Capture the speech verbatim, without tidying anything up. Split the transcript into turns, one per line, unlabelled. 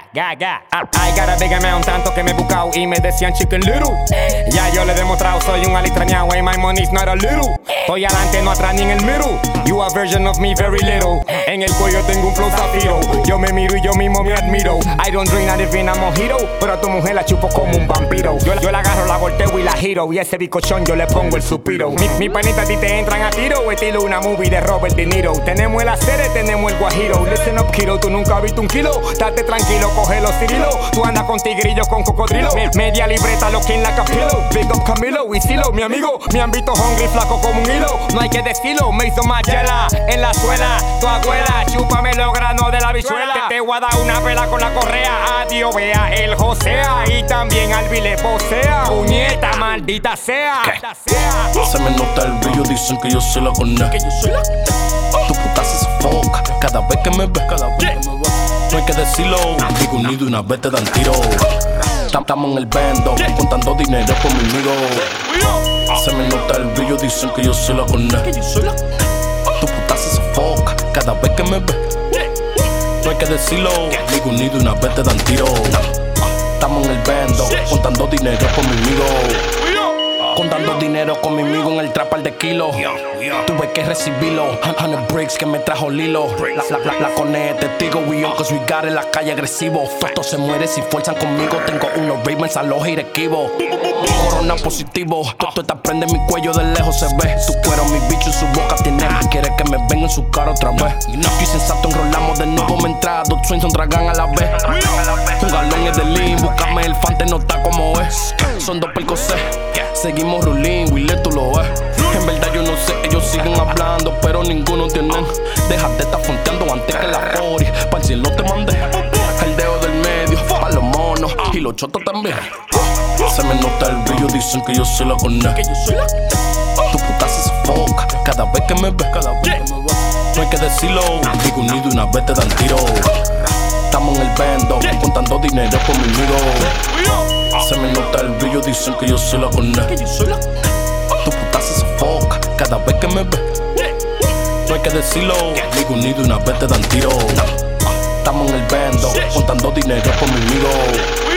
Gaga. I got a big amount, tanto que me he buscado y me decían Chicken Little. Ya yo le he demostrado, soy un alitrañado, and my money's not a little. Estoy adelante, no atrás ni en el middle. You a version of me very little. En el cuello tengo un flow zafiro. Yo me miro y yo mismo me admiro. I don't drink not even a mojito, pero a tu mujer la chupo como un vampiro. Yo, yo la agarro, la volteo y la giro. Y a ese bicochón yo le pongo el suspiro. Mi, mi panita a ti te entran a tiro, estilo una movie de Robert De Niro. Tenemos el acere, tenemos el guajiro. Listen up, kiddo, tú nunca has visto un kilo. Date tranquilo, coge los cirilos. Tú andas con tigrillos, con cocodrilo. Me, media libreta, lo que en la capilo. Big up Camilo y Silo, mi amigo. Me han visto hungry, flaco como un hilo. No hay que decirlo, me hizo machela en la suela. Tu abuela, chúpame los granos de la bichuela. Te, te voy a dar una vela con la correa. Adiós, vea el Josea. Y también al le posea. Puñeta, maldita sea.
Se me nota el brillo, dicen que yo soy la cona. Tu puta se sofoca cada vez que me ves. No hay que decirlo, digo unido y una vez te dan tiro. Estamos en el bando, contando dinero conmigo. Se me nota el brillo, dicen que yo soy la cona. Tu puta se sofoca cada vez que me ves. No hay que decirlo, digo unido y una vez te dan tiro. Estamos en el bando, contando dinero conmigo. Contando dinero con mi amigo en el trapal de kilo. Tuve que recibirlo. Hundred bricks que me trajo Lilo. La, la, la, la cone testigo. We on cause we got en la calle agresivo. Esto se muere si fuerzan conmigo. Tengo unos Ravens al ojo y de esquivo. Corona positivo. Todo esta prende mi cuello de lejos se ve. Su cuero, mi bicho y su boca tiene. Quiere que me venga en su cara otra vez. Yo insensato enrolamos de nuevo. Me entrada dos twins son dragan a la vez. Un galón es de lean. Búscame el fante no está como es. Son dos percocés. Seguimos ruling, Willy, tú lo ves. En verdad yo no sé, ellos siguen hablando, pero ninguno tienen. Déjate de estar fronteando antes que la Rory. Pa'l cielo te mandé el dedo del medio, pa' los monos y los chotos también. Se me nota el brillo, dicen que yo soy la cona. Tu puta se sofoca cada vez que me ves. No hay que decirlo, digo unido y una vez te dan tiro. Estamos en el bando, contando dinero conmigo. Se me nota el brillo, dicen que yo soy la cona. Tu puta se sofoca cada vez que me ves. No hay que decirlo, digo unido y una vez te dan tiro. Estamos en el bando, contando dinero conmigo.